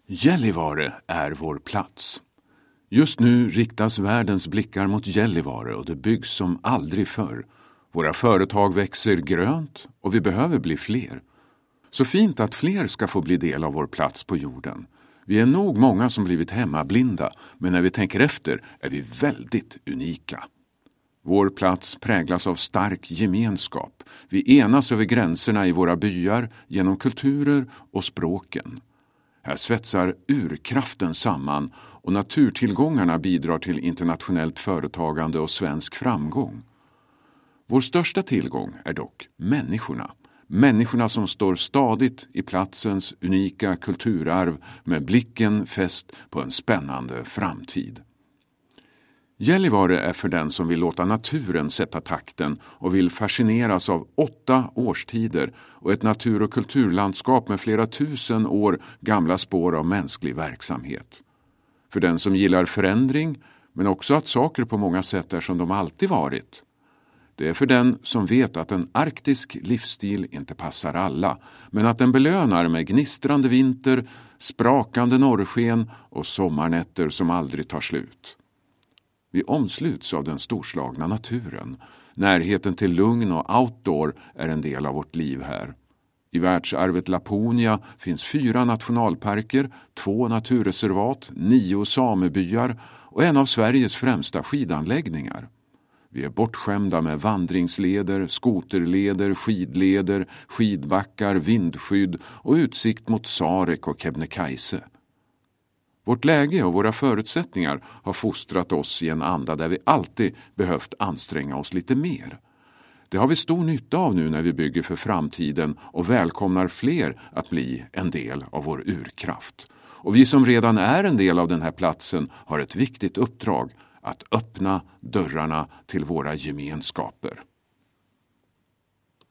Gällivare är vår plats. Just nu riktas världens blickar mot Gällivare och det byggs som aldrig förr. Våra företag växer grönt och vi behöver bli fler. Så fint att fler ska få bli del av vår plats på jorden. Vi är nog många som blivit hemmablinda, men när vi tänker efter är vi väldigt unika. Vår plats präglas av stark gemenskap. Vi enas över gränserna i våra byar genom kulturer och språken. Här svetsar urkraften samman och naturtillgångarna bidrar till internationellt företagande och svensk framgång. Vår största tillgång är dock människorna. Människorna som står stadigt i platsens unika kulturarv med blicken fäst på en spännande framtid. Gällivare är för den som vill låta naturen sätta takten och vill fascineras av 8 årstider och ett natur- och kulturlandskap med flera tusen år gamla spår av mänsklig verksamhet. För den som gillar förändring, men också att saker på många sätt är som de alltid varit. Det är för den som vet att en arktisk livsstil inte passar alla, men att den belönar med gnistrande vinter, sprakande norrsken och sommarnätter som aldrig tar slut. Vi omsluts av den storslagna naturen. Närheten till lugn och outdoor är en del av vårt liv här. I världsarvet Laponia finns 4 nationalparker, 2 naturreservat, 9 samebyar och en av Sveriges främsta skidanläggningar. Vi är bortskämda med vandringsleder, skoterleder, skidleder, skidbackar, vindskydd och utsikt mot Sarek och Kebnekaise. Vårt läge och våra förutsättningar har fostrat oss i en anda där vi alltid behövt anstränga oss lite mer. Det har vi stor nytta av nu när vi bygger för framtiden och välkomnar fler att bli en del av vår urkraft. Och vi som redan är en del av den här platsen har ett viktigt uppdrag att öppna dörrarna till våra gemenskaper.